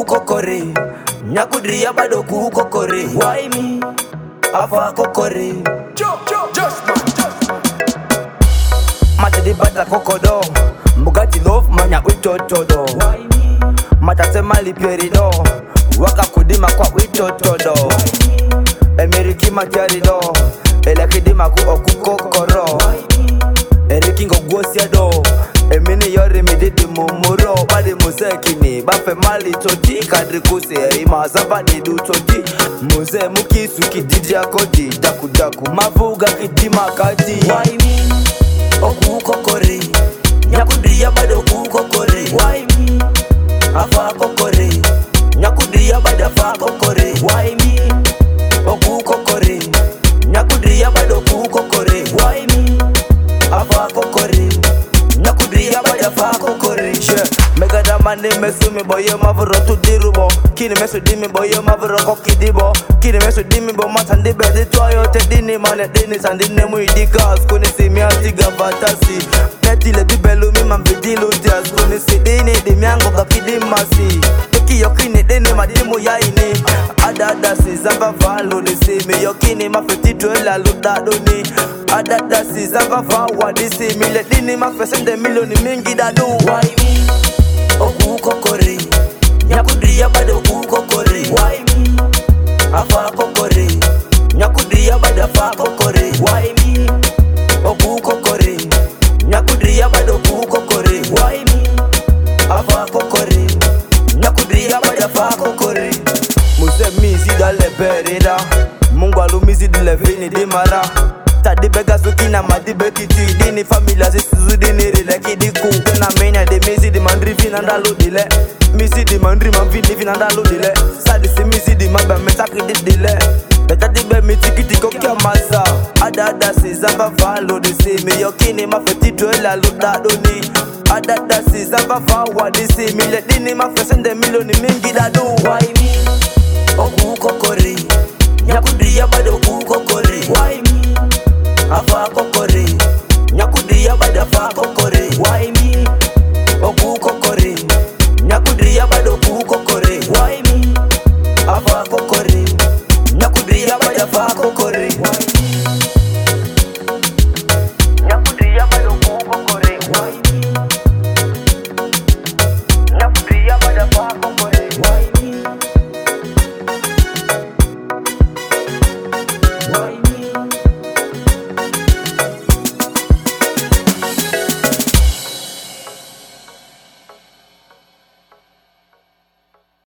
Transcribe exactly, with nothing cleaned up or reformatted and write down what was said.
kokore, nyakudria bado kukokore. Why me? Afa kokore. Just man, just man. Mata di bata kokodo, Bugatti love manya utotodo. Why me? Mata se mali perido, waka kudima kwa utotodo. Why me? Emeriki matiarido, elekidima ku okukokoro. Why me? Erikingo gwosiado, emini yori mididi mumuro. Badi musekini, bafe mali toti, kadri kuse ima zabadi du toti. Muze mukisu kididi akodi, daku daku, mavuga kidima kati. Why me? Oku kokore, nyakudria bado kukokore. Why me? Afa kokore, nyakudria bado afa kokore. Why me? Oku kokore, nyakudria bado kukokore. Why me? Afa kokore, nyakudria bado afa kokore. Yeah, mega damane mesumi boyo mavro tu dirubo. Kini mesu dimi boyo mavro kokidibo. Kini mesu dimi bo matandi bedi toyo te dini mane dini sandine muidikas. Kuni simi antiga batasi. Neti le bibelu mi mambidilu tias. Kuni si dini di miango kakidimasi. Eki yokini dini madimu yaini. Adada si zamba valo ni simi. Yokini mafetitu ela ludadoni. Adada si zamba vawa di simi. Le dini mafesende milioni mingi dadu. Why me? Oku kokore, nyakudria bado kukokore. Why me? Afa kokore, nyakudria bado afa kokore. Why me? Oku kokore, nyakudria bado kukokore. Why me? Afa kokore, nyakudria bado afa kokore. Muse mizi dale berida, Mungu alumizi dile vini di mara. Tadi bega sukina madibe kiti. Dini familia zisizu dini rile kidiku. Kuna menya de mizi di mandri vinanda ludile. Mizi di mandri manvini vinanda ludile. Sadi si mizi di mabe metaki di dile. Beta di be miti kiti kokia masa. Ada ada si zamba valo di si. Mi yokini mafetitu ela ludadoni. Ada ada si zamba vawa di si. Mi le dini mafesende milioni mingi dadu. Why me? Oku kokore, nyakudria bado kukokore. Why me? Afa kokore, nyakudria bado afa kokore.